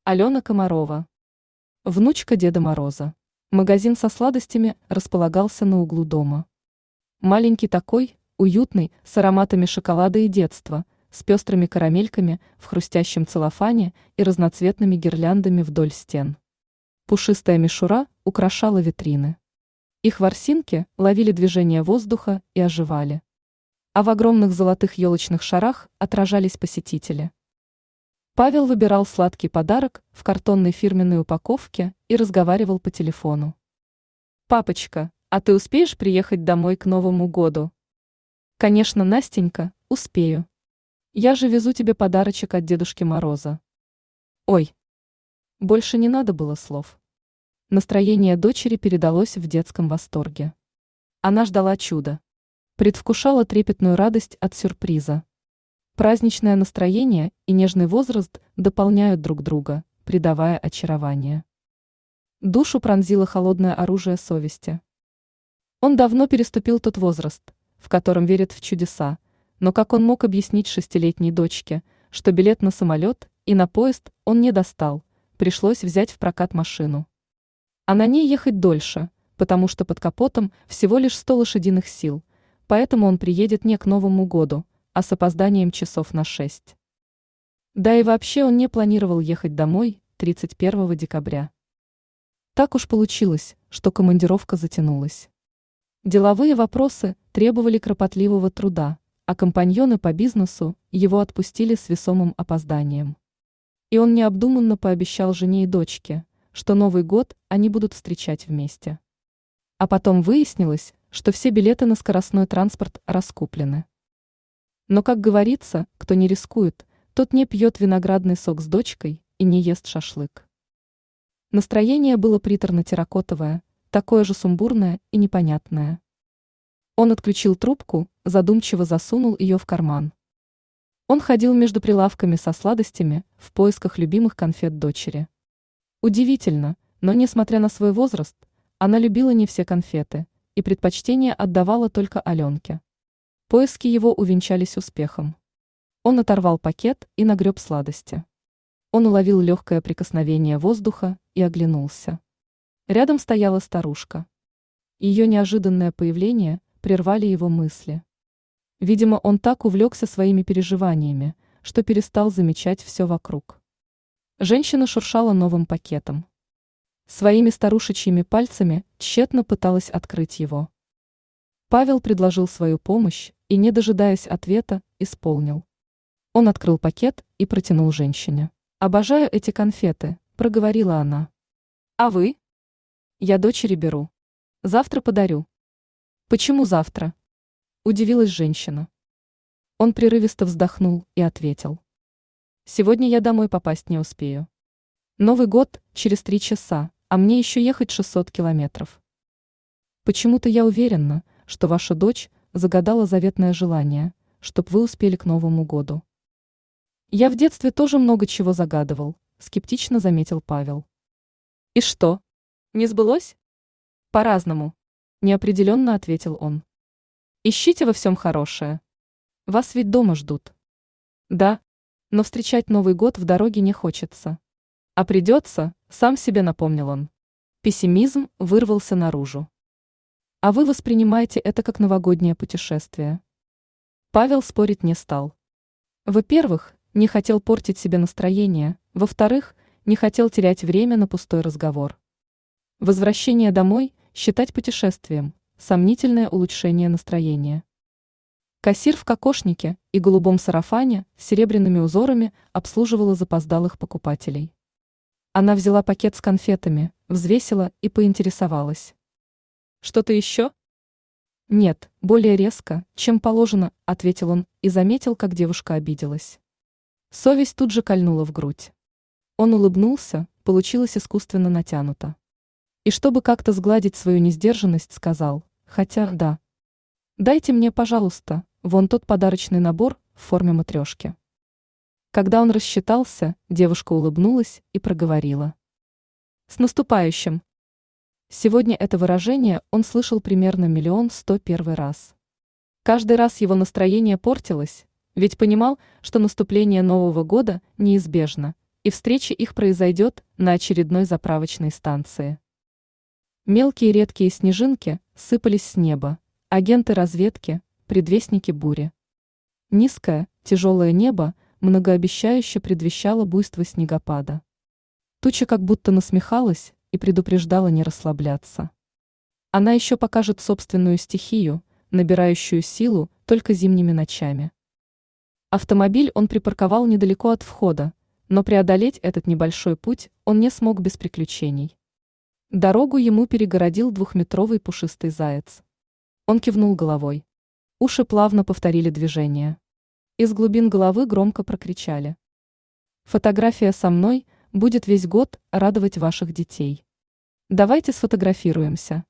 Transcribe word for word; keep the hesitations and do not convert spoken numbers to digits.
Алена Комарова. Внучка Деда Мороза. Магазин со сладостями располагался на углу дома. Маленький такой, уютный, с ароматами шоколада и детства, с пестрыми карамельками в хрустящем целлофане и разноцветными гирляндами вдоль стен. Пушистая мишура украшала витрины. Их ворсинки ловили движение воздуха и оживали. А в огромных золотых елочных шарах отражались посетители. Павел выбирал сладкий подарок в картонной фирменной упаковке и разговаривал по телефону. «Папочка, а ты успеешь приехать домой к Новому году?» «Конечно, Настенька, успею. Я же везу тебе подарочек от Дедушки Мороза». «Ой». Больше не надо было слов. Настроение дочери передалось в детском восторге. Она ждала чуда. Предвкушала трепетную радость от сюрприза. Праздничное настроение и нежный возраст дополняют друг друга, придавая очарование. Душу пронзило холодное оружие совести. Он давно переступил тот возраст, в котором верит в чудеса, но как он мог объяснить шестилетней дочке, что билет на самолет и на поезд он не достал, пришлось взять в прокат машину. А на ней ехать дольше, потому что под капотом всего лишь сто лошадиных сил, поэтому он приедет не к Новому году, а с опозданием часов на шесть. Да и вообще он не планировал ехать домой тридцать первого декабря. Так уж получилось, что командировка затянулась. Деловые вопросы требовали кропотливого труда, а компаньоны по бизнесу его отпустили с весомым опозданием. И он необдуманно пообещал жене и дочке, что Новый год они будут встречать вместе. А потом выяснилось, что все билеты на скоростной транспорт раскуплены. Но, как говорится, кто не рискует, тот не пьет виноградный сок с дочкой и не ест шашлык. Настроение было приторно-терракотовое, такое же сумбурное и непонятное. Он отключил трубку, задумчиво засунул ее в карман. Он ходил между прилавками со сладостями в поисках любимых конфет дочери. Удивительно, но, несмотря на свой возраст, она любила не все конфеты и предпочтение отдавала только Аленке. Поиски его увенчались успехом. Он оторвал пакет и нагреб сладости. Он уловил легкое прикосновение воздуха и оглянулся. Рядом стояла старушка. Ее неожиданное появление прервали его мысли. Видимо, он так увлекся своими переживаниями, что перестал замечать все вокруг. Женщина шуршала новым пакетом. Своими старушечьими пальцами тщетно пыталась открыть его. Павел предложил свою помощь и, не дожидаясь ответа, исполнил. Он открыл пакет и протянул женщине. «Обожаю эти конфеты», – проговорила она. «А вы?» «Я дочери беру. Завтра подарю». «Почему завтра?» – удивилась женщина. Он прерывисто вздохнул и ответил. «Сегодня я домой попасть не успею. Новый год через три часа, а мне еще ехать шестьсот километров. Почему-то я уверена, что ваша дочь загадала заветное желание, чтоб вы успели к Новому году». «Я в детстве тоже много чего загадывал», – скептично заметил Павел. «И что? Не сбылось?» «По-разному», – неопределенно ответил он. «Ищите во всем хорошее. Вас ведь дома ждут». «Да, но встречать Новый год в дороге не хочется. А придется», – сам себе напомнил он. Пессимизм вырвался наружу. «А вы воспринимаете это как новогоднее путешествие?» Павел спорить не стал. Во-первых, не хотел портить себе настроение, во-вторых, не хотел терять время на пустой разговор. Возвращение домой считать путешествием – сомнительное улучшение настроения. Кассир в кокошнике и голубом сарафане с серебряными узорами обслуживала запоздалых покупателей. Она взяла пакет с конфетами, взвесила и поинтересовалась. «Что-то еще?» «Нет, более резко, чем положено», – ответил он и заметил, как девушка обиделась. Совесть тут же кольнула в грудь. Он улыбнулся, получилось искусственно натянуто. И чтобы как-то сгладить свою несдержанность, сказал, хотя да. «Дайте мне, пожалуйста, вон тот подарочный набор в форме матрешки». Когда он рассчитался, девушка улыбнулась и проговорила. «С наступающим!» Сегодня это выражение он слышал примерно миллион сто первый раз. Каждый раз его настроение портилось, ведь понимал, что наступление Нового года неизбежно, и встреча их произойдет на очередной заправочной станции. Мелкие редкие снежинки сыпались с неба, агенты разведки, предвестники бури. Низкое, тяжелое небо многообещающе предвещало буйство снегопада. Туча как будто насмехалась и предупреждала не расслабляться. Она еще покажет собственную стихию, набирающую силу только зимними ночами. Автомобиль он припарковал недалеко от входа, но преодолеть этот небольшой путь он не смог без приключений. Дорогу ему перегородил двухметровый пушистый заяц. Он кивнул головой. Уши плавно повторили движение. Из глубин головы громко прокричали: «Фотография со мной будет весь год радовать ваших детей. Давайте сфотографируемся».